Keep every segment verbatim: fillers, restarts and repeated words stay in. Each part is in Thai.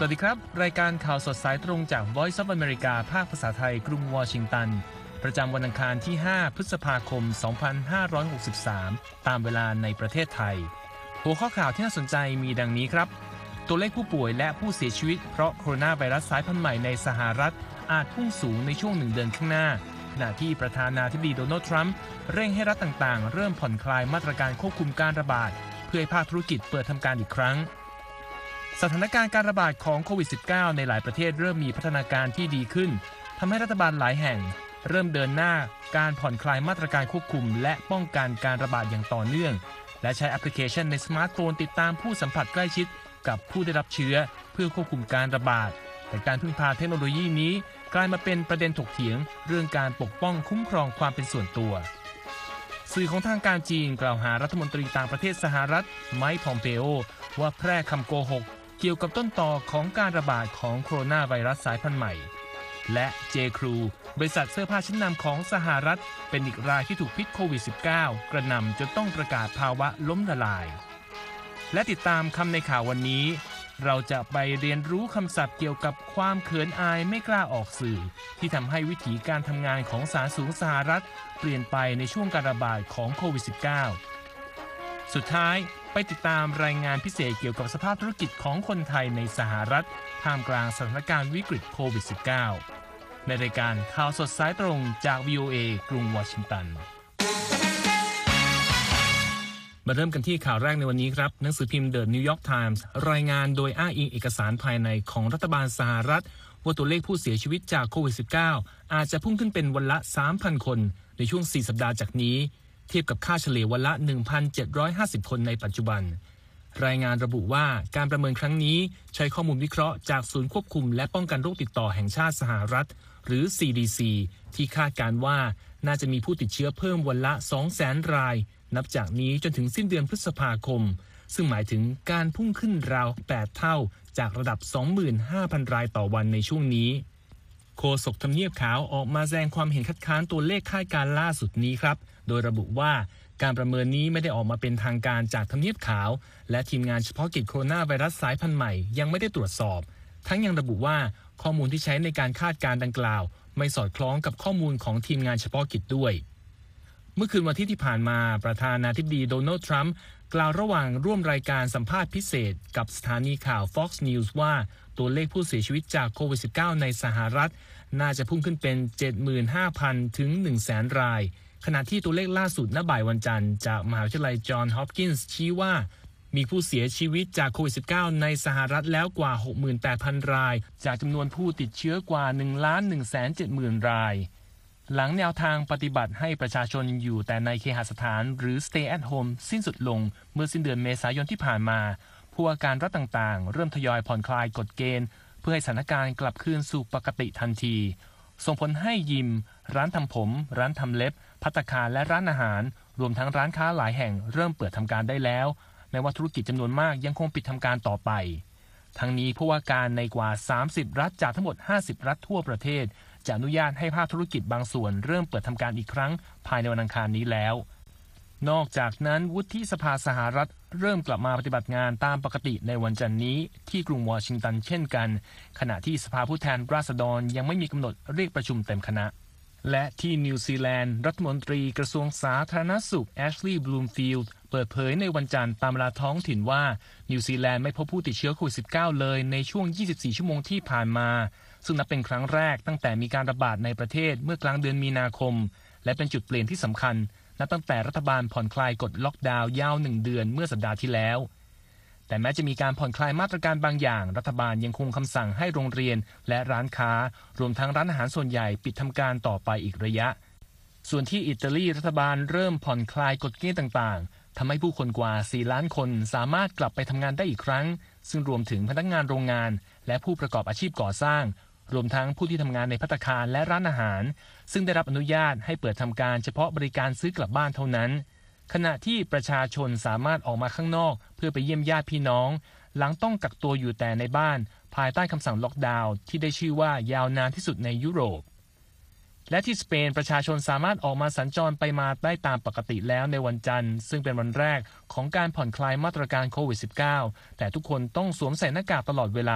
สวัสดีครับรายการข่าวสดสายตรงจาก Voice of America ภาคภาษาไทยกรุงวอชิงตันประจำวันอังคารที่ห้าพฤษภาคมสองพันห้าร้อยหกสิบสามตามเวลาในประเทศไทยหัวข้อข่าวที่น่าสนใจมีดังนี้ครับตัวเลขผู้ป่วยและผู้เสียชีวิตเพราะโคโรนาไวรัสสายพันธุ์ใหม่ในสหรัฐอาจพุ่งสูงในช่วงหนึ่งเดือนข้างหน้าขณะที่ประธานาธิบดีโดนัลด์ทรัมป์เร่งให้รัฐต่างๆเริ่มผ่อนคลายมาตรการควบคุมการระบาดเพื่อให้ภาคธุรกิจเปิดทำการอีกครั้งสถานการณ์การระบาดของโควิด สิบเก้า ในหลายประเทศเริ่มมีพัฒนาการที่ดีขึ้นทำให้รัฐบาลหลายแห่งเริ่มเดินหน้าการผ่อนคลายมาตรการควบคุมและป้องกันการระบาดอย่างต่อเนื่องและใช้แอปพลิเคชันในสมาร์ทโฟนติดตามผู้สัมผัสใกล้ชิดกับผู้ได้รับเชื้อเพื่อควบคุมการระบาดแต่การพึ่งพาเทคโนโลยีนี้กลายมาเป็นประเด็นถกเถียงเรื่องการปกป้องคุ้มครองความเป็นส่วนตัวสื่อของทางการจีนกล่าวหารัฐมนตรีต่างประเทศสหรัฐไมค์ พอมเปโอว่าแพร่คำโกหกเกี่ยวกับต้นต่อของการระบาดของโคโรนาไวรัสสายพันธุ์ใหม่และ เจ ครู บริษัทเสื้อผ้าชั้นนำของสหรัฐเป็นอีกรายที่ถูกพิษโควิด สิบเก้า กระหน่ำจนต้องประกาศภาวะล้มละลายและติดตามคำในข่าววันนี้เราจะไปเรียนรู้คำศัพท์เกี่ยวกับความเขินอายไม่กล้าออกสื่อที่ทำให้วิถีการทำงานของสาธารณสุขสหรัฐเปลี่ยนไปในช่วงการระบาดของโควิด สิบเก้า สุดท้ายไปติดตามรายงานพิเศษเกี่ยวกับสภาพธุรกิจของคนไทยในสหรัฐท่ามกลางสถานการณ์วิกฤตโควิด สิบเก้า ในรายการข่าวสดสายตรงจาก วี โอ เอ กรุงวอชิงตันมาเริ่มกันที่ข่าวแรกในวันนี้ครับหนังสือพิมพ์ The New York Times รายงานโดยอ้างอิงเอกสารภายในของรัฐบาลสหรัฐว่าตัวเลขผู้เสียชีวิตจากโควิด สิบเก้า อาจจะพุ่งขึ้นเป็นวันละ สามพัน คนในช่วงสี่สัปดาห์จากนี้เทียบกับค่าเฉลี่ยวันละ หนึ่งพันเจ็ดร้อยห้าสิบ คนในปัจจุบันรายงานระบุว่าการประเมินครั้งนี้ใช้ข้อมูลวิเคราะห์จากศูนย์ควบคุมและป้องกันโรคติดต่อแห่งชาติสหรัฐหรือ ซี ดี ซี ที่คาดการณ์ว่าน่าจะมีผู้ติดเชื้อเพิ่มวันละ สองแสน รายนับจากนี้จนถึงสิ้นเดือนพฤษภาคมซึ่งหมายถึงการพุ่งขึ้นราวแปดเท่าจากระดับ สองหมื่นห้าพัน รายต่อวันในช่วงนี้โฆษกทำเนียบขาวออกมาแสดงความเห็นคัดค้านตัวเลขคาดการณ์ล่าสุดนี้ครับโดยระบุว่าการประเมินนี้ไม่ได้ออกมาเป็นทางการจากทำเนียบขาวและทีมงานเฉพาะกิจโคโรนาไวรัสสายพันธุ์ใหม่ยังไม่ได้ตรวจสอบทั้งยังระบุว่าข้อมูลที่ใช้ในการคาดการณ์ดังกล่าวไม่สอดคล้องกับข้อมูลของทีมงานเฉพาะกิจด้วยเมื่อคืนวันที่ที่ผ่านมาประธานาธิบดีโดนัลด์ทรัมป์กล่าวระหว่างร่วมรายการสัมภาษณ์พิเศษกับสถานีข่าว Fox News ว่าตัวเลขผู้เสียชีวิตจากโควิด สิบเก้า ในสหรัฐน่าจะพุ่งขึ้นเป็น เจ็ดหมื่นห้าพัน ถึง หนึ่งแสน รายขณะที่ตัวเลขล่าสุดณบ่ายวันจันทร์จากมหาวิทยาลัยจอห์นฮอปกินส์ชี้ว่ามีผู้เสียชีวิตจากโควิด สิบเก้า ในสหรัฐแล้วกว่า หกหมื่นแปดพัน รายจากจำนวนผู้ติดเชื้อกว่า หนึ่งล้านหนึ่งแสนเจ็ดหมื่น รายหลังแนวทางปฏิบัติให้ประชาชนอยู่แต่ในเคหสถานหรือ Stay at Home สิ้นสุดลงเมื่อสิ้นเดือนเมษายนที่ผ่านมาผู้ว่าการรัฐต่างๆเริ่มทยอยผ่อนคลายกฎเกณฑ์เพื่อให้สถานการณ์กลับคืนสู่ปกติทันทีส่งผลให้ยิมร้านทำผมร้านทำเล็บภัตตาคารและร้านอาหารรวมทั้งร้านค้าหลายแห่งเริ่มเปิดทำการได้แล้วแม้ว่าธุรกิจจำนวนมากยังคงปิดทำการต่อไปทั้งนี้ผู้ว่าการในกว่าสามสิบรัฐจากทั้งหมดห้าสิบรัฐทั่วประเทศจะอนุญาตให้ภาคธุรกิจบางส่วนเริ่มเปิดทำการอีกครั้งภายในวันอังคารนี้แล้วนอกจากนั้นวุฒิสภาสหรัฐเริ่มกลับมาปฏิบัติงานตามปกติในวันจันทร์นี้ที่กรุงวอชิงตันเช่นกันขณะที่สภาผู้แทนราษฎรยังไม่มีกำหนดเรียกประชุมเต็มคณะและที่นิวซีแลนด์รัฐมนตรีกระทรวงสาธารณสุขแอชลีย์บลูมฟิลด์เปิดเผยในวันจันทร์ตามเวลาท้องถิ่นว่านิวซีแลนด์ไม่พบผู้ติดเชื้อโควิด สิบเก้า เลยในช่วงยี่สิบสี่ชั่วโมงที่ผ่านมาซึ่งนับเป็นครั้งแรกตั้งแต่มีการระบาดในประเทศเมื่อกลางเดือนมีนาคมและเป็นจุดเปลี่ยนที่สำคัญนับตั้งแต่รัฐบาลผ่อนคลายกฎล็อกดาวน์ยาวหนึ่งเดือนเมื่อสัปดาห์ที่แล้วแต่แม้จะมีการผ่อนคลายมาตรการบางอย่างรัฐบาลยังคงคำสั่งให้โรงเรียนและร้านค้ารวมทั้งร้านอาหารส่วนใหญ่ปิดทำการต่อไปอีกระยะส่วนที่อิตาลีรัฐบาลเริ่มผ่อนคลายกฎเกณฑ์ต่างๆทำให้ผู้คนกว่าสี่ล้านคนสามารถกลับไปทำงานได้อีกครั้งซึ่งรวมถึงพนักงานโรงงานและผู้ประกอบอาชีพก่อสร้างรวมทั้งผู้ที่ทำงานในภัตตาคารและร้านอาหารซึ่งได้รับอนุญาตให้เปิดทำการเฉพาะบริการซื้อกลับบ้านเท่านั้นขณะที่ประชาชนสามารถออกมาข้างนอกเพื่อไปเยี่ยมญาติพี่น้องหลังต้องกักตัวอยู่แต่ในบ้านภายใต้คำสั่งล็อกดาวน์ที่ได้ชื่อว่ายาวนานที่สุดในยุโรปและที่สเปนประชาชนสามารถออกมาสัญจรไปมาได้ตามปกติแล้วในวันจันทร์ซึ่งเป็นวันแรกของการผ่อนคลายมาตรการโควิด สิบเก้า แต่ทุกคนต้องสวมใส่หน้ากากตลอดเวลา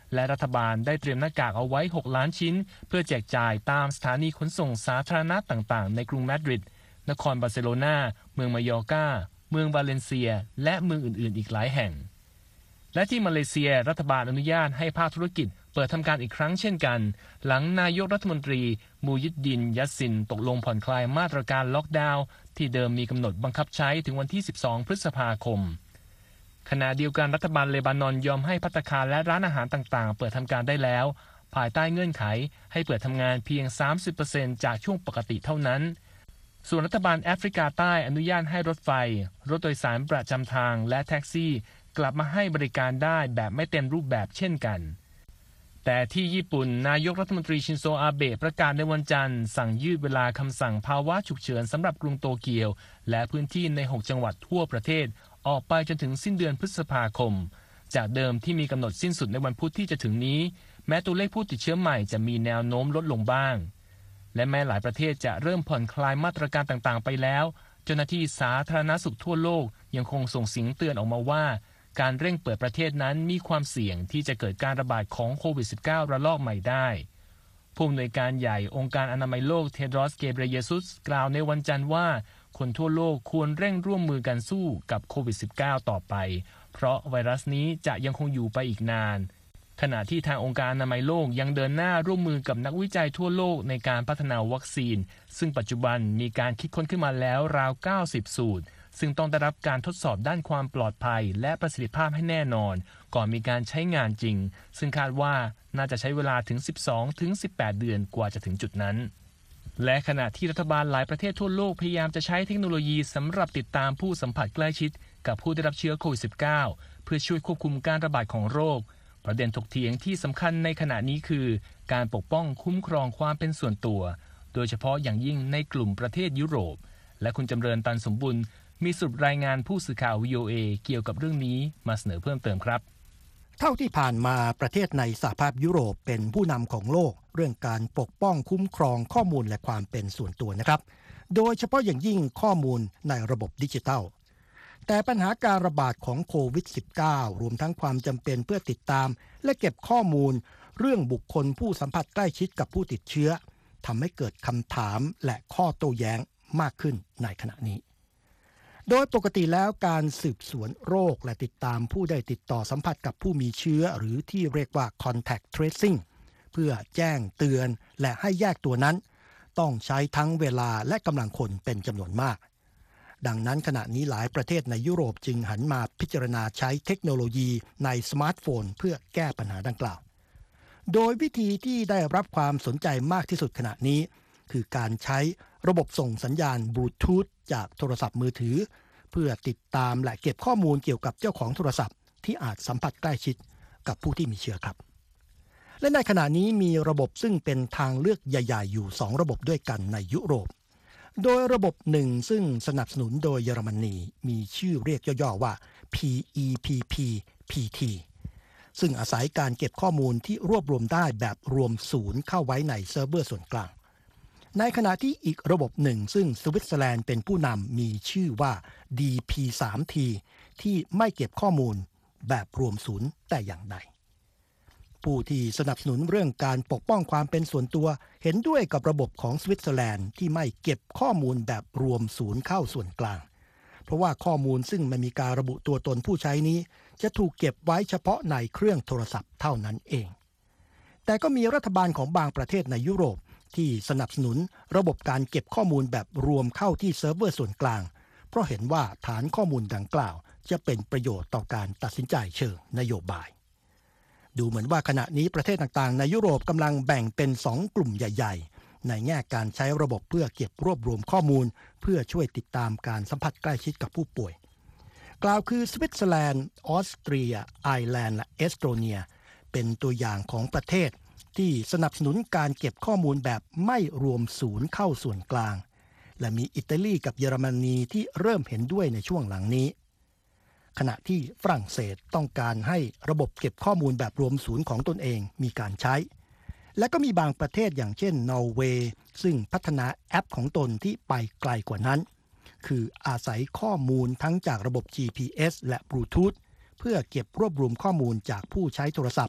และรัฐบาลได้เตรียมหน้ากากเอาไว้หกล้านชิ้นเพื่อแจกจ่ายตามสถานีขนส่งสาธารณะต่างๆในกรุงมาดริดนครบาร์เซโลนาเมืองมายอร์กาเมืองวาเลนเซียและเมืองอื่นๆอีกหลายแห่งและที่มาเลเซียรัฐบาลอนุญาตให้ภาคธุรกิจเปิดทำการอีกครั้งเช่นกันหลังนายกรัฐมนตรีมูยิดดินยัสซินตกลงผ่อนคลายมาตรการล็อกดาวน์ที่เดิมมีกำหนดบังคับใช้ถึงวันที่สิบสองพฤษภาคมขณะเดียวกันรัฐบาลเลบานอนยอมให้ภัตตาคารและร้านอาหารต่างๆเปิดทำการได้แล้วภายใต้เงื่อนไขให้เปิดทำงานเพียง สามสิบเปอร์เซ็นต์ จากช่วงปกติเท่านั้นส่วนรัฐบาลแอฟริกาใต้อนุญาตให้รถไฟรถโดยสารประจำทางและแท็กซี่กลับมาให้บริการได้แบบไม่เต็มรูปแบบเช่นกันแต่ที่ญี่ปุ่นนายกรัฐมนตรีชินโซอาเบะประกาศในวันจันทร์สั่งยืดเวลาคำสั่งภาวะฉุกเฉินสำหรับกรุงโตเกียวและพื้นที่ในหกจังหวัดทั่วประเทศออกไปจนถึงสิ้นเดือนพฤษภาคมจากเดิมที่มีกำหนดสิ้นสุดในวันพุธที่จะถึงนี้แม้ตัวเลขผู้ติดเชื้อใหม่จะมีแนวโน้มลดลงบ้างและแม้หลายประเทศจะเริ่มผ่อนคลายมาตรการต่างๆไปแล้วเจ้าหน้าที่สาธารณสุขทั่วโลกยังคงส่งเสียงเตือนออกมาว่าการเร่งเปิดประเทศนั้นมีความเสี่ยงที่จะเกิดการระบาดของโควิด สิบเก้า ระลอกใหม่ได้ผู้อำนวยการใหญ่องค์การอนามัยโลกเทดรอส เกเบรเยซุสกล่าวในวันจันทร์ว่าคนทั่วโลกควรเร่งร่วมมือกันสู้กับโควิด สิบเก้า ต่อไปเพราะไวรัสนี้จะยังคงอยู่ไปอีกนานขณะที่ทางองค์การอนามัยโลกยังเดินหน้าร่วมมือกับนักวิจัยทั่วโลกในการพัฒนาวัคซีนซึ่งปัจจุบันมีการคิดค้นขึ้นมาแล้วราวเก้าสิบสูตรซึ่งต้องได้รับการทดสอบด้านความปลอดภัยและประสิทธิภาพให้แน่นอนก่อนมีการใช้งานจริงซึ่งคาดว่าน่าจะใช้เวลาถึง สิบสองถึงสิบแปด เดือนกว่าจะถึงจุดนั้นและขณะที่รัฐบาลหลายประเทศทั่วโลกพยายามจะใช้เทคโนโลยีสำหรับติดตามผู้สัมผัสใกล้ชิดกับผู้ได้รับเชื้อโควิด สิบเก้า เพื่อช่วยควบคุมการระบาดของโรคประเด็นถกเถียงที่สำคัญในขณะนี้คือการปกป้องคุ้มครองความเป็นส่วนตัวโดยเฉพาะอย่างยิ่งในกลุ่มประเทศยุโรปและคุณจำเริญตันสมบุญมีสรุปรายงานผู้สื่อข่าว วี โอ เอ เกี่ยวกับเรื่องนี้มาเสนอเพิ่มเติมครับเท่าที่ผ่านมาประเทศในสหภาพยุโรปเป็นผู้นำของโลกเรื่องการปกป้องคุ้มครองข้อมูลและความเป็นส่วนตัวนะครับโดยเฉพาะอย่างยิ่งข้อมูลในระบบดิจิทัลแต่ปัญหาการระบาดของโควิด สิบเก้า รวมทั้งความจำเป็นเพื่อติดตามและเก็บข้อมูลเรื่องบุคคลผู้สัมผัสใกล้ชิดกับผู้ติดเชื้อทำให้เกิดคำถามและข้อโต้แย้งมากขึ้นในขณะนี้โดยปกติแล้วการสืบสวนโรคและติดตามผู้ได้ติดต่อสัมผัสกับผู้มีเชื้อหรือที่เรียกว่า contact tracing เพื่อแจ้งเตือนและให้แยกตัวนั้นต้องใช้ทั้งเวลาและกำลังคนเป็นจำนวนมากดังนั้นขณะนี้หลายประเทศในยุโรปจึงหันมาพิจารณาใช้เทคโนโลยีในสมาร์ทโฟนเพื่อแก้ปัญหาดังกล่าวโดยวิธีที่ได้รับความสนใจมากที่สุดขณะนี้คือการใช้ระบบส่งสัญญาณบลูทูธจากโทรศัพท์มือถือเพื่อติดตามและเก็บข้อมูลเกี่ยวกับเจ้าของโทรศัพท์ที่อาจสัมผัสใกล้ชิดกับผู้ที่มีเชื้อครับและในขณะนี้มีระบบซึ่งเป็นทางเลือกใหญ่ๆอยู่สองระบบด้วยกันในยุโรปโดยระบบหนึ่งซึ่งสนับสนุนโดยเยอรมนีมีชื่อเรียกย่อๆว่า พี อี พี พี พี ที ซึ่งอาศัยการเก็บข้อมูลที่รวบรวมได้แบบรวมศูนย์เข้าไว้ในเซิร์ฟเวอร์ส่วนกลางในขณะที่อีกระบบหนึ่งซึ่งสวิตเซอร์แลนด์เป็นผู้นำมีชื่อว่า ดี พี ทรี ที ที่ไม่เก็บข้อมูลแบบรวมศูนย์แต่อย่างใดผู้ที่สนับสนุนเรื่องการปกป้องความเป็นส่วนตัวเห็นด้วยกับระบบของสวิตเซอร์แลนด์ที่ไม่เก็บข้อมูลแบบรวมศูนย์เข้าส่วนกลางเพราะว่าข้อมูลซึ่งไม่มีการระบุตัวตนผู้ใช้นี้จะถูกเก็บไว้เฉพาะในเครื่องโทรศัพท์เท่านั้นเองแต่ก็มีรัฐบาลของบางประเทศในยุโรปที่สนับสนุนระบบการเก็บข้อมูลแบบรวมเข้าที่เซิร์ฟเวอร์ส่วนกลางเพราะเห็นว่าฐานข้อมูลดังกล่าวจะเป็นประโยชน์ต่อการตัดสินใจเชิงนโยบายดูเหมือนว่าขณะนี้ประเทศต่างๆในยุโรปกำลังแบ่งเป็นสองกลุ่มใหญ่ๆในแง่การใช้ระบบเพื่อเก็บรวบรวมข้อมูลเพื่อช่วยติดตามการสัมผัสใกล้ชิดกับผู้ป่วยกล่าวคือสวิตเซอร์แลนด์ออสเตรียไอร์แลนด์และเอสโตเนียเป็นตัวอย่างของประเทศที่สนับสนุนการเก็บข้อมูลแบบไม่รวมศูนย์เข้าส่วนกลางและมีอิตาลีกับเยอรมนีที่เริ่มเห็นด้วยในช่วงหลังนี้ขณะที่ฝรั่งเศสต้องการให้ระบบเก็บข้อมูลแบบรวมศูนย์ของตนเองมีการใช้และก็มีบางประเทศอย่างเช่นนอร์เวย์ซึ่งพัฒนาแอปของตนที่ไปไกลกว่านั้นคืออาศัยข้อมูลทั้งจากระบบ จี พี เอส และบลูทูธเพื่อเก็บรวบรวมข้อมูลจากผู้ใช้โทรศัพท์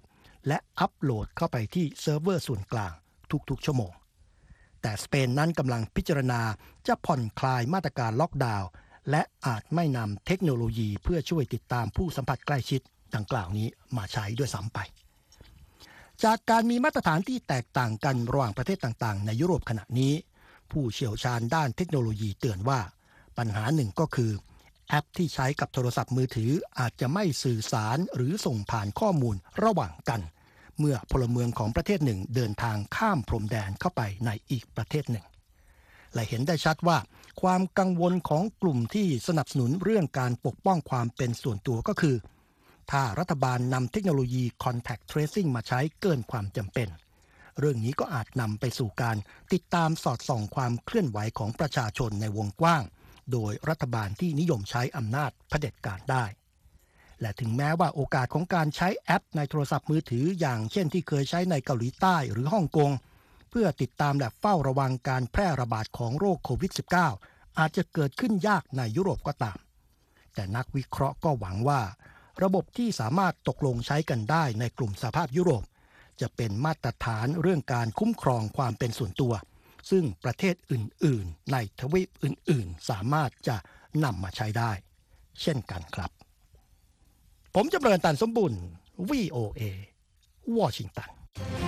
และอัปโหลดเข้าไปที่เซิร์ฟเวอร์ส่วนกลางทุกๆชั่วโมงแต่สเปนนั้นกำลังพิจารณาจะผ่อนคลายมาตรการล็อกดาวน์และอาจไม่นำเทคโนโลยีเพื่อช่วยติดตามผู้สัมผัสใกล้ชิดดังกล่าวนี้มาใช้ด้วยซ้ำไปจากการมีมาตรฐานที่แตกต่างกันระหว่างประเทศต่างๆในยุโรปขณะนี้ผู้เชี่ยวชาญด้านเทคโนโลยีเตือนว่าปัญหาหนึ่งก็คือแอปที่ใช้กับโทรศัพท์มือถืออาจจะไม่สื่อสารหรือส่งผ่านข้อมูลระหว่างกันเมื่อพลเมืองของประเทศหนึ่งเดินทางข้ามพรมแดนเข้าไปในอีกประเทศหนึ่งและเห็นได้ชัดว่าความกังวลของกลุ่มที่สนับสนุนเรื่องการปกป้องความเป็นส่วนตัวก็คือถ้ารัฐบาลนำเทคโนโลยี Contact Tracing มาใช้เกินความจำเป็นเรื่องนี้ก็อาจนำไปสู่การติดตามสอดส่องความเคลื่อนไหวของประชาชนในวงกว้างโดยรัฐบาลที่นิยมใช้อำนาจเผด็จการได้และถึงแม้ว่าโอกาสของการใช้แอปในโทรศัพท์มือถืออย่างเช่นที่เคยใช้ในเกาหลีใต้หรือฮ่องกงเพื่อติดตามและเฝ้าระวังการแพร่ระบาดของโรคโควิด สิบเก้า อาจจะเกิดขึ้นยากในยุโรปก็ตามแต่นักวิเคราะห์ก็หวังว่าระบบที่สามารถตกลงใช้กันได้ในกลุ่มสหภาพยุโรปจะเป็นมาตรฐานเรื่องการคุ้มครองความเป็นส่วนตัวซึ่งประเทศอื่นๆในทวีปอื่นๆสามารถจะนำมาใช้ได้เช่นกันครับผมจำเริญตันสมบุญ วี โอ เอ วอชิงตัน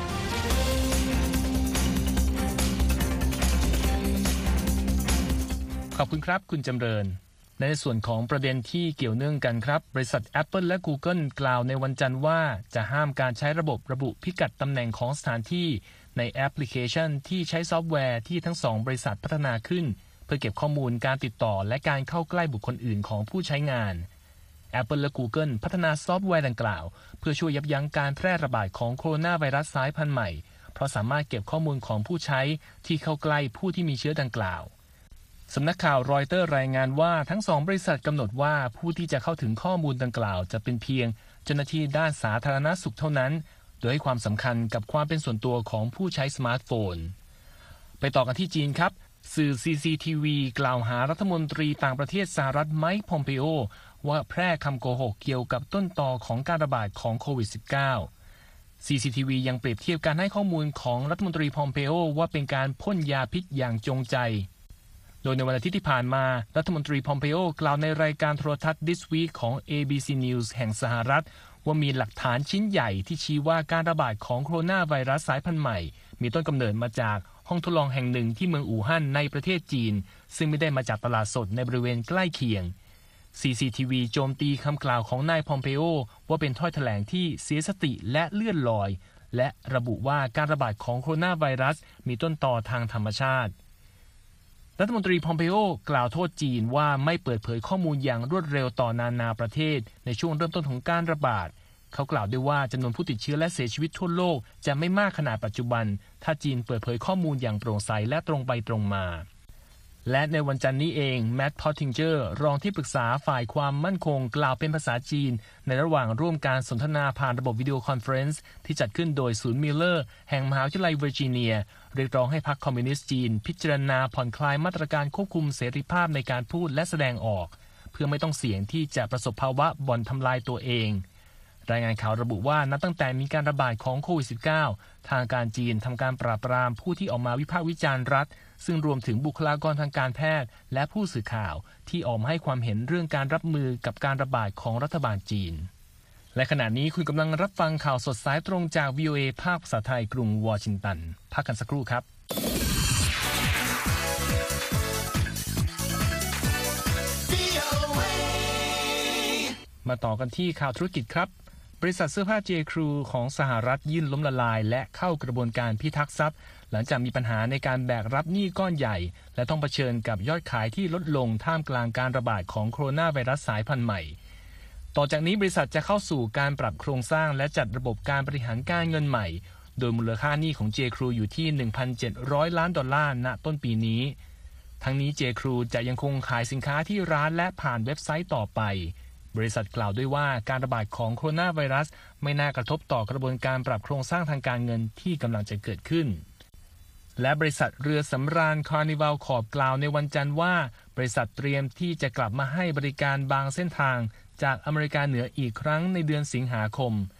ขอบคุณครับคุณจำเริญในส่วนของประเด็นที่เกี่ยวเนื่องกันครับบริษัท Apple และ Google กล่าวในวันจันทร์ว่าจะห้ามการใช้ระบบระบุพิกัดตำแหน่งของสถานที่ในแอปพลิเคชันที่ใช้ซอฟต์แวร์ที่ทั้งสองบริษัทพัฒนาขึ้นเพื่อเก็บข้อมูลการติดต่อและการเข้าใกล้บุคคลอื่นของผู้ใช้งาน Apple และ Google พัฒนาซอฟต์แวร์ดังกล่าวเพื่อช่วยยับยั้งการแพร่ระบาดของโคโรนาไวรัสสายพันธุ์ใหม่เพราะสามารถเก็บข้อมูลของผู้ใช้ที่เข้าใกล้ผู้ที่มีเชื้อดังกล่าวสำนักข่าวรอยเตอร์รายงานว่าทั้งสองบริษัทกำหนดว่าผู้ที่จะเข้าถึงข้อมูลดังกล่าวจะเป็นเพียงเจ้าหน้าที่ด้านสาธารณสุขเท่านั้นโดยให้ความสำคัญกับความเป็นส่วนตัวของผู้ใช้สมาร์ทโฟนไปต่อกันที่จีนครับสื่อ ซี ซี ที วี กล่าวหารัฐมนตรีต่างประเทศสหรัฐไมค์ พอมเปโอว่าแพร่คำโกหกเกี่ยวกับต้นตอของการระบาดของโควิด สิบเก้า ซี ซี ที วี ยังเปรียบเทียบการให้ข้อมูลของรัฐมนตรีพอมเปโอว่าเป็นการพ่นยาพิษอย่างจงใจโดยในวันอาทิตย์ที่ผ่านมารัฐมนตรีพอมเปโอกล่าวในรายการโทรทัศน์ This Week ของ เอ บี ซี News แห่งสหรัฐว่ามีหลักฐานชิ้นใหญ่ที่ชี้ว่าการระบาดของโคโรนาไวรัสสายพันธุ์ใหม่มีต้นกำเนิดมาจากห้องทดลองแห่งหนึ่งที่เมืองอู่ฮั่นในประเทศจีนซึ่งไม่ได้มาจากตลาดสดในบริเวณใกล้เคียง ซี ซี ที วี โจมตีคำกล่าวของนายพอมเปโอว่าเป็นถ้อยแถลงที่เสียสติและเลื่อนลอยและระบุว่าการระบาดของโคโรนาไวรัสมีต้นตอทางธรรมชาติรัฐมนตรีพอมเปโอกล่าวโทษจีนว่าไม่เปิดเผยข้อมูลอย่างรวดเร็วต่อนานาประเทศในช่วงเริ่มต้นของการระบาดเขากล่าวด้วยว่าจำนวนผู้ติดเชื้อและเสียชีวิตทั่วโลกจะไม่มากขนาดปัจจุบันถ้าจีนเปิดเผยข้อมูลอย่างโปร่งใสและตรงไปตรงมาและในวันจันทร์นี้เองแมตต์ พอตติงเจอร์รองที่ปรึกษาฝ่ายความมั่นคงกล่าวเป็นภาษาจีนในระหว่างร่วมการสนทนาผ่านระบบวิดีโอคอนเฟอเรนซ์ที่จัดขึ้นโดยศูนย์มิลเลอร์แห่งมหาวิทยาลัยเวอร์จิเนียเรียกร้องให้พรรคคอมมิวนิสต์จีนพิจารณาผ่อนคลายมาตรการควบคุมเสรีภาพในการพูดและแสดงออกเพื่อไม่ต้องเสี่ยงที่จะประสบภาวะบ่อนทำลายตัวเองรายงานข่าวระบุว่านับตั้งแต่มีการระบาดของโควิด สิบเก้า ทางการจีนทำการปราบปรามผู้ที่ออกมาวิพากษ์วิจารณ์รัฐซึ่งรวมถึงบุคลากรทางการแพทย์และผู้สื่อข่าวที่ออกมาให้ความเห็นเรื่องการรับมือกับการระบาดของรัฐบาลจีนและขณะนี้คุณกำลังรับฟังข่าวสดสายตรงจาก วี โอ เอ ภาคภาษาไทยกรุงวอชิงตันพักกันสักครู่ครับมาต่อกันที่ข่าวธุรกิจครับบริษัทเสื้อผ้า J. Crew ของสหรัฐยื่นล้มละลายและเข้ากระบวนการพิทักษ์ทรัพย์หลังจากมีปัญหาในการแบกรับหนี้ก้อนใหญ่และต้องเผชิญกับยอดขายที่ลดลงท่ามกลางการระบาดของโคโรนาไวรัสสายพันธุ์ใหม่ต่อจากนี้บริษัทจะเข้าสู่การปรับโครงสร้างและจัดระบบการบริหารการเงินใหม่โดยมูลค่าหนี้ของ J. Crew อยู่ที่ หนึ่งพันเจ็ดร้อย ล้านดอลลาร์ณต้นปีนี้ทั้งนี้ J. Crew จะยังคงขายสินค้าที่ร้านและผ่านเว็บไซต์ต่อไปบริษัทกล่าวด้วยว่าการระบาดของโคโรนาไวรัสไม่น่ากระทบต่อกระบวนการปรับโครงสร้างทางการเงินที่กำลังจะเกิดขึ้นและบริษัทเรือสำราญคาร์นิวัลคอร์ปกล่าวในวันจันทร์ว่าบริษัทเตรียมที่จะกลับมาให้บริการบางเส้นทางจากอเมริกาเหนืออีกครั้งในเดือนสิงหาคมแ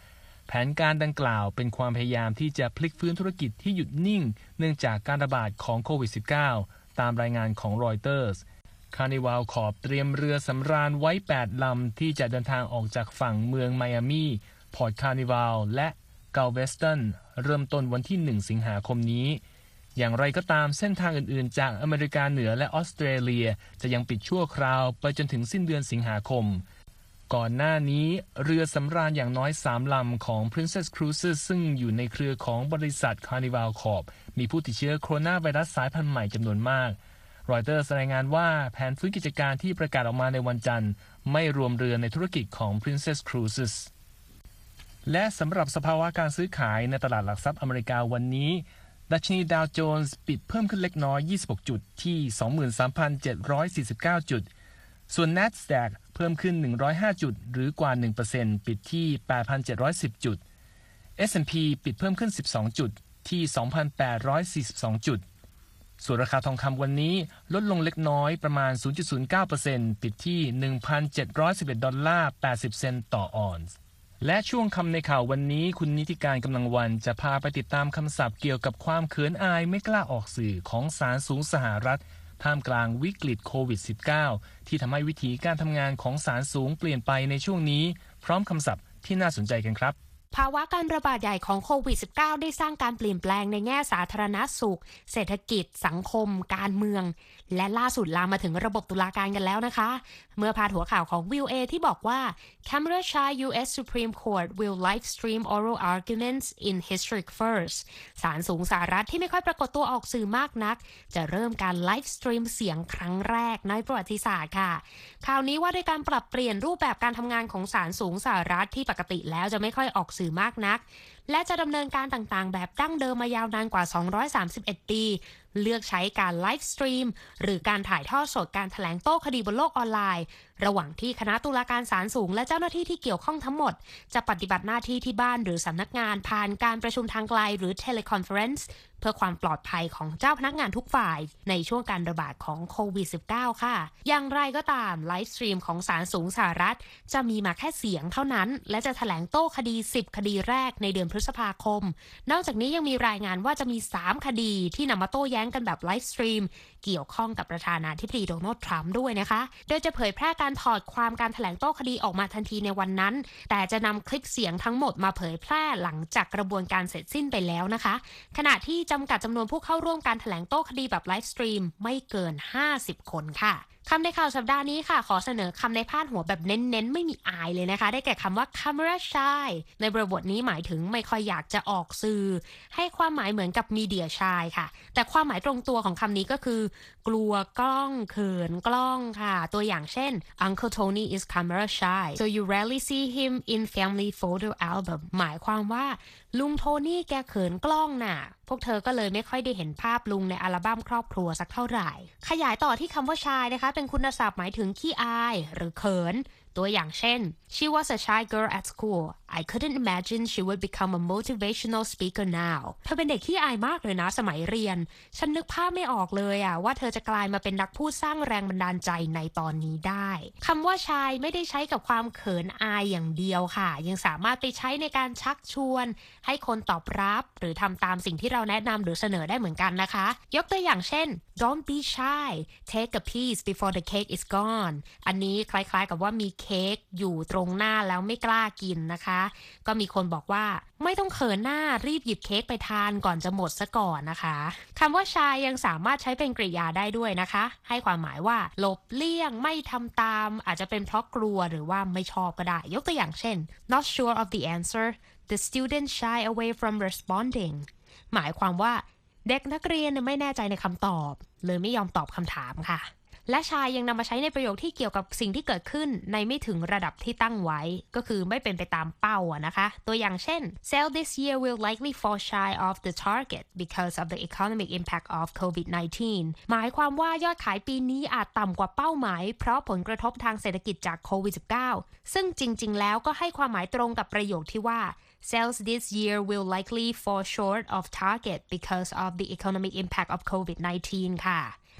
แผนการดังกล่าวเป็นความพยายามที่จะพลิกฟื้นธุรกิจที่หยุดนิ่งเนื่องจากการระบาดของโควิด สิบเก้า ตามรายงานของรอยเตอร์สCarnival Corp เตรียมเรือสำราญไว้แปดลำที่จะเดินทางออกจากฝั่งเมืองไมอามีพอร์ตคาร์นิวัลและเกาเวสตันเริ่มต้นวันที่หนึ่งสิงหาคมนี้อย่างไรก็ตามเส้นทางอื่นๆจากอเมริกาเหนือและออสเตรเลียจะยังปิดชั่วคราวไปจนถึงสิ้นเดือนสิงหาคมก่อนหน้านี้เรือสำราญอย่างน้อยสามลำของ Princess Cruises ซึ่งอยู่ในเครือของบริษัท Carnival Corp มีผู้ติดเชื้อโคโรนาไวรัสสายพันธุ์ใหม่จำนวนมากรอยเตอร์รายงานว่าแผนฟื้นกิจการที่ประกาศออกมาในวันจันทร์ไม่รวมเรือในธุรกิจของ Princess Cruises และสำหรับสภาวะการซื้อขายในตลาดหลักทรัพย์อเมริกาวันนี้ดัชนีดาวโจนส์ปิดเพิ่มขึ้นเล็กน้อยยี่สิบหกจุดที่ สองหมื่นสามพันเจ็ดร้อยสี่สิบเก้า จุดส่วน NASDAQ เพิ่มขึ้นหนึ่งร้อยห้าจุดหรือกว่า หนึ่งเปอร์เซ็นต์ ปิดที่ แปดพันเจ็ดร้อยสิบ จุด เอส แอนด์ พี ปิดเพิ่มขึ้นสิบสองจุดที่ สองพันแปดร้อยสี่สิบสอง จุดส่วนราคาทองคำวันนี้ลดลงเล็กน้อยประมาณ ศูนย์จุดศูนย์เก้าเปอร์เซ็นต์ ปิดที่ หนึ่งพันเจ็ดร้อยสิบเอ็ด ดอลลาร์ แปดสิบ เซนต์ต่อออนซ์และช่วงคำในข่าววันนี้คุณนิติการกำลังวันจะพาไปติดตามคำศัพท์เกี่ยวกับความเขินอายไม่กล้าออกสื่อของศาลสูงสหรัฐท่ามกลางวิกฤตโควิด สิบเก้า ที่ทำให้วิธีการทำงานของศาลสูงเปลี่ยนไปในช่วงนี้พร้อมคำศัพท์ที่น่าสนใจกันครับภาวะการระบาดใหญ่ของโควิด สิบเก้า ได้สร้างการเปลี่ยนแปลงในแง่สาธารณสุขเศรษฐกิจสังคมการเมืองและล่าสุดลามมาถึงระบบตุลาการกันแล้วนะคะเมื่อพาดหัวข่าวของ วิว เอ ที่บอกว่า Camera Shy ยู เอส Supreme Court will live stream oral arguments in historic first ศาลสูงสหรัฐที่ไม่ค่อยปรากฏตัวออกสื่อมากนักจะเริ่มการไลฟ์สตรีมเสียงครั้งแรกในประวัติศาสตร์ค่ะข่าวนี้ว่าด้วยการปรับเปลี่ยนรูปแบบการทำงานของศาลสูงสหรัฐที่ปกติแล้วจะไม่ค่อยออกสื่อมากนักและจะดำเนินการต่างๆแบบดั้งเดิมมายาวนานกว่าสองร้อยสามสิบเอ็ดปีเลือกใช้การไลฟ์สตรีมหรือการถ่ายทอดสดการแถลงโต้คดีบนโลกออนไลน์ระหว่างที่คณะตุลาการศาลสูงและเจ้าหน้าที่ที่เกี่ยวข้องทั้งหมดจะปฏิบัติหน้าที่ที่บ้านหรือสำนักงานผ่านการประชุมทางไกลหรือ teleconference เพื่อความปลอดภัยของเจ้าพนักงานทุกฝ่ายในช่วงการระบาดของโควิด สิบเก้า ค่ะอย่างไรก็ตามไลฟ์สตรีมของศาลสูงสหรัฐจะมีมาแค่เสียงเท่านั้นและจะแถลงโต้คดีสิบคดีแรกในเดือนพฤษภาคมนอกจากนี้ยังมีรายงานว่าจะมีสามคดีที่นำมาโต้แย้งกันแบบไลฟ์สตรีมเกี่ยวข้องกับประธานาธิบดีโดนัลด์ทรัมป์ด้วยนะคะโดยจะเผยแพร่การถอดความการแถลงโต้คดีออกมาทันทีในวันนั้นแต่จะนำคลิปเสียงทั้งหมดมาเผยแพร่หลังจากกระบวนการเสร็จสิ้นไปแล้วนะคะขณะที่จำกัดจำนวนผู้เข้าร่วมการแถลงโต้คดีแบบไลฟ์สตรีมไม่เกินห้าสิบคนค่ะคำในข่าวสัปดาห์นี้ค่ะขอเสนอคำในพาดหัวแบบเน้นๆไม่มีอายเลยนะคะได้แก่คำว่า camera shy ในบริบทนี้หมายถึงไม่ค่อยอยากจะออกสื่อให้ความหมายเหมือนกับ media shy ค่ะแต่ความหมายตรงตัวของคำนี้ก็คือกลัวกล้องเขินกล้องค่ะตัวอย่างเช่น Uncle Tony is camera shy so you rarely see him in family photo album หมายความว่าลุงโทนี่แกเขินกล้องน่ะพวกเธอก็เลยไม่ค่อยได้เห็นภาพลุงในอัลบั้มครอบครัวสักเท่าไหร่ขยายต่อที่คำว่าชายนะคะเป็นคุณศัพท์หมายถึงขี้อายหรือเขินตัวอย่างเช่น She was a shy girl at school I couldn't imagine she would become a motivational speaker now เธอเป็นเด็กขี้อายมากเลยนะสมัยเรียนฉันนึกภาพไม่ออกเลยอะว่าเธอจะกลายมาเป็นนักพูดสร้างแรงบันดาลใจในตอนนี้ได้คำว่าชายไม่ได้ใช้กับความเขินอายอย่างเดียวค่ะยังสามารถไปใช้ในการชักชวนให้คนตอบรับหรือทำตามสิ่งที่เราแนะนำหรือเสนอได้เหมือนกันนะคะยกตัวอย่างเช่น Don't be shy take a piece before the cake is gone อันนี้คล้ายๆกับว่ามีเค้กอยู่ตรงหน้าแล้วไม่กล้ากินนะคะก็มีคนบอกว่าไม่ต้องเขินหน้ารีบหยิบเค้กไปทานก่อนจะหมดซะก่อนนะคะคำว่าชายยังสามารถใช้เป็นกริยาได้ด้วยนะคะให้ความหมายว่าหลบเลี่ยงไม่ทำตามอาจจะเป็นเพราะกลัวหรือว่าไม่ชอบก็ได้ยกตัวอย่างเช่น not sure of the answer the student shy away from responding หมายความว่าเด็กนักเรียนไม่แน่ใจในคำตอบเลยไม่ยอมตอบคำถามค่ะและชายยังนำมาใช้ในประโยคที่เกี่ยวกับสิ่งที่เกิดขึ้นในไม่ถึงระดับที่ตั้งไว้ก็คือไม่เป็นไปตามเป้าอะนะคะตัวอย่างเช่น Sales this year will likely fall shy of the target because of the economic impact of โควิด สิบเก้า หมายความว่ายอดขายปีนี้อาจต่ำกว่าเป้าหมายเพราะผลกระทบทางเศรษฐกิจจากโควิด สิบเก้า ซึ่งจริงๆแล้วก็ให้ความหมายตรงกับประโยคที่ว่าSales this year will likely fall short of target because of the economic impact of โควิด สิบเก้า ค่ะ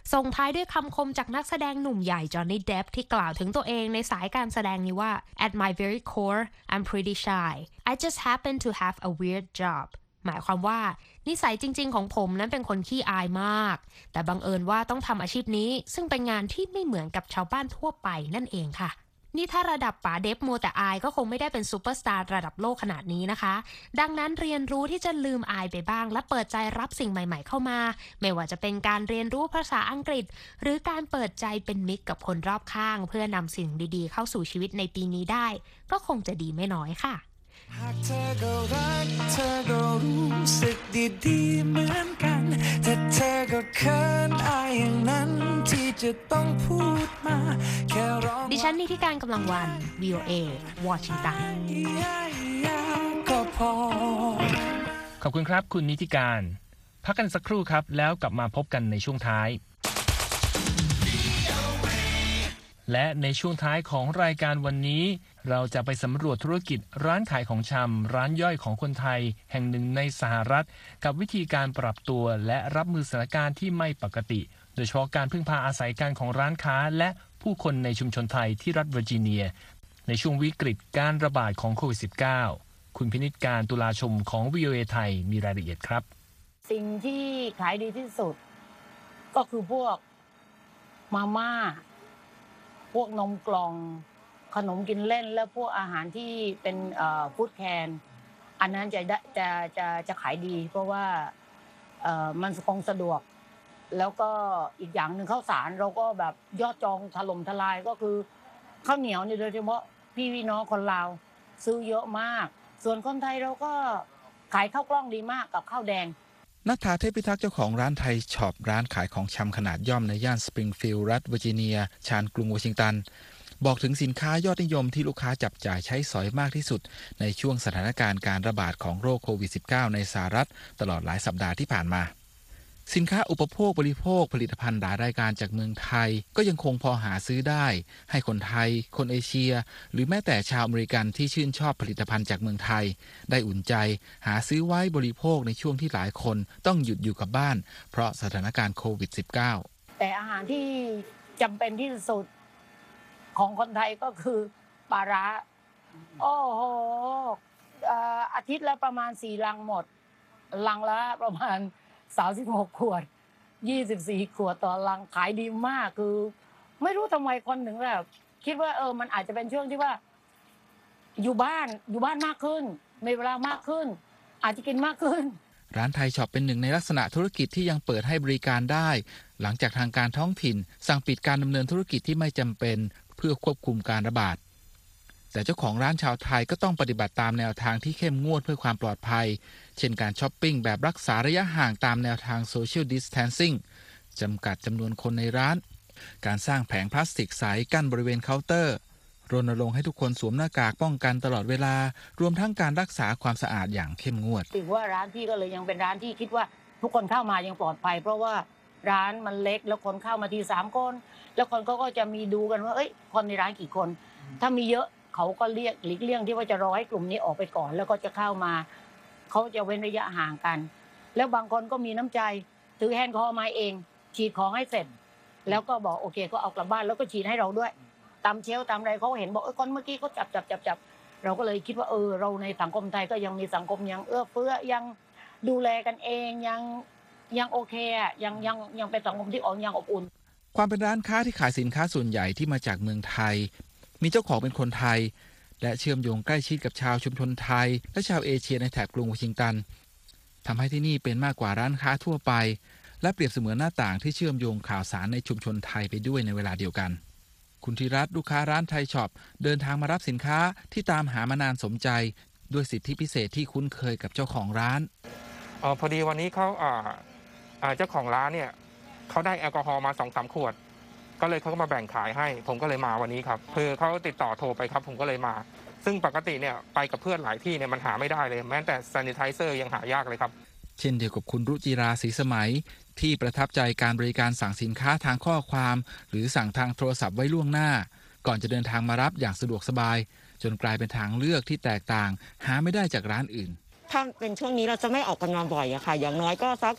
ส่งท้ายด้วยคำคมจากนักแสดงหนุ่มใหญ่จอห์นนี่เดปที่กล่าวถึงตัวเองในสายการแสดงนี้ว่า At my very core I'm pretty shy I just happen to have a weird job หมายความว่านิสัยจริงๆของผมนั้นเป็นคนขี้อายมากแต่บังเอิญว่าต้องทำอาชีพนี้ซึ่งเป็นงานที่ไม่เหมือนกับชาวบ้านทั่วไปนั่นเองค่ะนี่ถ้าระดับป๋าเดฟมัวแต่อายก็คงไม่ได้เป็นซูเปอร์สตาร์ระดับโลกขนาดนี้นะคะดังนั้นเรียนรู้ที่จะลืมอายไปบ้างและเปิดใจรับสิ่งใหม่ๆเข้ามาไม่ว่าจะเป็นการเรียนรู้ภาษาอังกฤษหรือการเปิดใจเป็นมิตรกับคนรอบข้างเพื่อนำสิ่งดีๆเข้าสู่ชีวิตในปีนี้ได้ก็คงจะดีไม่น้อยค่ะหากเธอก็รักเธอก็รู้สึกดีๆเหมือนกันแต่เธอก็เขินอายอย่างนั้นที่จะต้องพูดมาแค่ร้องดิฉันนิติการกำลังวัน วี โอ เอ วอชิงตันก็พอขอบคุณครับคุณนิติการพักกันสักครู่ครับแล้วกลับมาพบกันในช่วงท้ายและในช่วงท้ายของรายการวันนี้เราจะไปสำรวจธุรกิจร้านขายของชำร้านย่อยของคนไทยแห่งหนึ่งในสหรัฐกับวิธีการปรับตัวและรับมือสถานการณ์ที่ไม่ปกติโดยเฉพาะการพึ่งพาอาศัยกันของร้านค้าและผู้คนในชุมชนไทยที่รัฐเวอร์จิเนียในช่วงวิกฤตการระบาดของโควิด สิบเก้า คุณพินิจการตุลาชมของ วี โอ เอ ไทยมีรายละเอียดครับสิ่งที่ขายดีที่สุดก็คือพวกมาม่าพวกนมกล่องขนมกินเล่นและพวกอาหารที่เป็นฟู้ดแคนอันนั้นจะจะจะจะขายดีเพราะว่ามันคงสะดวกแล้วก็อีกอย่างหนึ่งข้าวสารเราก็แบบยอดจองถล่มทลายก็คือข้าวเหนียวนี่โดยเฉพาะพี่พี่น้องคนลาวซื้อเยอะมากส่วนคนไทยเราก็ขายข้าวกล้องดีมากกับข้าวแดงณัฐาเทพพิทักษ์เจ้าของร้านไทยช็อปร้านขายของชำขนาดย่อมในย่านสปริงฟิลด์รัฐเวอร์จิเนียชานกรุงวอชิงตันบอกถึงสินค้ายอดนิยมที่ลูกค้าจับจ่ายใช้สอยมากที่สุดในช่วงสถานการณ์การระบาดของโรคโควิด สิบเก้า ในสหรัฐตลอดหลายสัปดาห์ที่ผ่านมาสินค้าอุปโภคบริโภคผลิตภัณฑ์หลายรายการจากเมืองไทยก็ยังคงพอหาซื้อได้ให้คนไทยคนเอเชียหรือแม้แต่ชาวอเมริกันที่ชื่นชอบผลิตภัณฑ์จากเมืองไทยได้อุ่นใจหาซื้อไว้บริโภคในช่วงที่หลายคนต้องหยุดอยู่กับบ้านเพราะสถานการณ์โควิด สิบเก้าแต่อาหารที่จำเป็นที่สุดของคนไทยก็คือปลาร้าโอ้โหอาทิตย์ละประมาณสี่ลังหมดลังละประมาณสามสิบหกขวดยี่สิบสี่ขวดต่อลังขายดีมากคือไม่รู้ทำไมคนถึงแบบคิดว่าเออมันอาจจะเป็นช่วงที่ว่าอยู่บ้านอยู่บ้านมากขึ้นมีเวลามากขึ้นอาจจะกินมากขึ้นร้านไทยช็อปเป็นหนึ่งในลักษณะธุรกิจที่ยังเปิดให้บริการได้หลังจากทางการท้องถิ่นสั่งปิดการดำเนินธุรกิจที่ไม่จำเป็นเพื่อควบคุมการระบาดแต่เจ้าของร้านชาวไทยก็ต้องปฏิบัติตามแนวทางที่เข้มงวดเพื่อความปลอดภัยเช่นการช้อปปิ้งแบบรักษาระยะห่างตามแนวทาง Social Distancing จำกัดจำนวนคนในร้านการสร้างแผงพลาสติกใสกั้นบริเวณเคาน์เตอร์รณรงค์ให้ทุกคนสวมหน้ากากป้องกันตลอดเวลารวมทั้งการรักษาความสะอาดอย่างเข้มงวดถือว่าร้านพี่ก็เลยยังเป็นร้านที่คิดว่าทุกคนเข้ามายังปลอดภัยเพราะว่าร้านมันเล็กแล้วคนเข้ามาทีสามคนแล้วคนก็จะมีดูกันว่าเอ้ยคนในร้านกี่คนถ้ามีเยอะเขาก็เรียกหลีกเลี่ยงที่ว่าจะรอให้กลุ่มนี้ออกไปก่อนแล้วก็จะเข้ามาเขาจะเว้นระยะห่างกันแล้วบางคนก็มีน้ำใจถือแฮนด์คอมาเองฉีดของให้เสร็จแล้วก็บอกโอเคก็เอากลับบ้านแล้วก็ฉีดให้เราด้วยตามเชลตามอะไรเขาเห็นบอกเออคนเมื่อกี้เขาจับจับจับจับเราก็เลยคิดว่าเออเราในสังคมไทยก็ยังมีสังคมยังเอื้อเฟื้อยังดูแลกันเองยังยังโอเคอ่ะยังยังยังเป็นสังคมที่อ่อนยังอบอุ่นความเป็นร้านค้าที่ขายสินค้าส่วนใหญ่ที่มาจากเมืองไทยมีเจ้าของเป็นคนไทยและเชื่อมโยงใกล้ชิดกับชาวชุมชนไทยและชาวเอเชียในแถบกรุงวอชิงตันทำให้ที่นี่เป็นมากกว่าร้านค้าทั่วไปและเปรียบเสมือนหน้าต่างที่เชื่อมโยงข่าวสารในชุมชนไทยไปด้วยในเวลาเดียวกันคุณธีรัตน์ลูกค้าร้านไทยช็อปเดินทางมารับสินค้าที่ตามหามานานสมใจด้วยสิทธิพิเศษที่คุ้นเคยกับเจ้าของร้านอ๋อพอดีวันนี้เขาอ่าเจ้าของร้านเนี่ยเขาได้แอลกอฮอล์มา สองสาม ขวดก็เลยเขาก็มาแบ่งขายให้ผมก็เลยมาวันนี้ครับคือเขาติดต่อโทรไปครับผมก็เลยมาซึ่งปกติเนี่ยไปกับเพื่อนหลายที่เนี่ยมันหาไม่ได้เลยแม้แต่ซานิไทเซอร์ยังหายากเลยครับเช่นเดียวกับคุณรุจิราศรีสมัยที่ประทับใจการบริการสั่งสินค้าทางข้อความหรือสั่งทางโทรศัพท์ไว้ล่วงหน้าก่อนจะเดินทางมารับอย่างสะดวกสบายจนกลายเป็นทางเลือกที่แตกต่างหาไม่ได้จากร้านอื่นถ้าเป็นช่วงนี้เราจะไม่ออกกันมาบ่อยอะค่ะอย่างน้อยก็สัก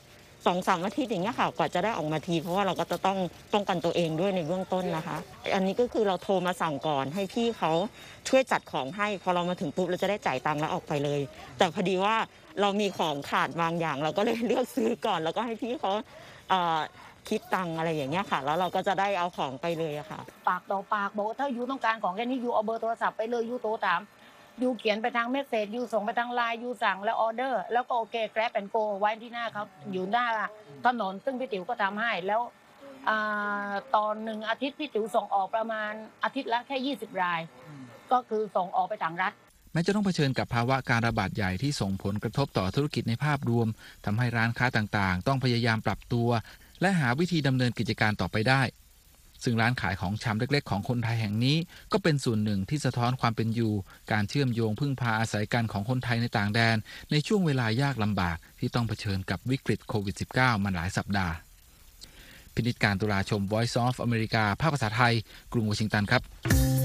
สองสามอาทิตย์อย่างเงี้ยค่ะกว่าจะได้ออกมาทีเพราะว่าเราก็จะต้องป้องกันตัวเองด้วยในเบื้องต้นนะคะอันนี้ก็คือเราโทรมาสั่งก่อนให้พี่เขาช่วยจัดของให้พอเรามาถึงปุ๊บเราจะได้จ่ายตังค์แล้วออกไปเลยแต่พอดีว่าเรามีของขาดบางอย่างเราก็เลยเลือกซื้อก่อนแล้วก็ให้พี่เขาคิดตังค์อะไรอย่างเงี้ยค่ะแล้วเราก็จะได้เอาของไปเลยอะค่ะปากต่อปากบอกถ้ายูต้องการของแค่นี้ยูเอาเบอร์โทรศัพท์ไปเลยยูโทรถามยูเขียนไปทางเมสเซจยูส่งไปทางไลน์ยูสั่งแล้วออเดอร์แล้วก็โอเคแกร็บแอนด์โกไว้ที่หน้าเขาอยู่หน้าถนนซึ่งพี่ติ๋วก็ทำให้แล้วตอนหนึ่งอาทิตย์พี่ติ๋วส่งออกประมาณอาทิตย์ละแค่ยี่สิบรายก็คือส่งออกไปต่างรัฐแม้จะต้องเผชิญกับภาวะการระบาดใหญ่ที่ส่งผลกระทบต่อธุรกิจในภาพรวมทำให้ร้านค้าต่างๆต้องพยายามปรับตัวและหาวิธีดำเนินกิจการต่อไปได้ซึ่งร้านขายของชำเล็กๆของคนไทยแห่งนี้ก็เป็นส่วนหนึ่งที่สะท้อนความเป็นอยู่การเชื่อมโยงพึ่งพาอาศัยกันของคนไทยในต่างแดนในช่วงเวลายากลำบากที่ต้องเผชิญกับวิกฤตโควิด สิบเก้า มาหลายสัปดาห์พินิจการตุลาชม Voice of America ภาคภาษาไทยกรุงวอชิงตันครับ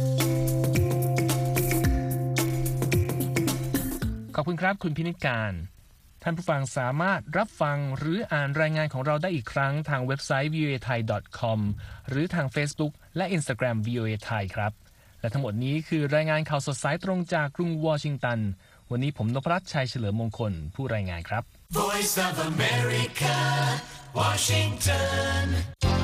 ขอบคุณครับคุณพินิจการท่านผู้ฟังสามารถรับฟังหรืออ่านรายงานของเราได้อีกครั้งทางเว็บไซต์ วี โอ เอ ไทย ดอท คอม หรือทาง Facebook และ Instagram วี โอ เอ ไทย ครับและทั้งหมดนี้คือรายงานข่าวสดสายตรงจากกรุงวอชิงตันวันนี้ผมนพรัตน์ชัยเฉลิมมงคลผู้รายงานครับ Voice of America Washington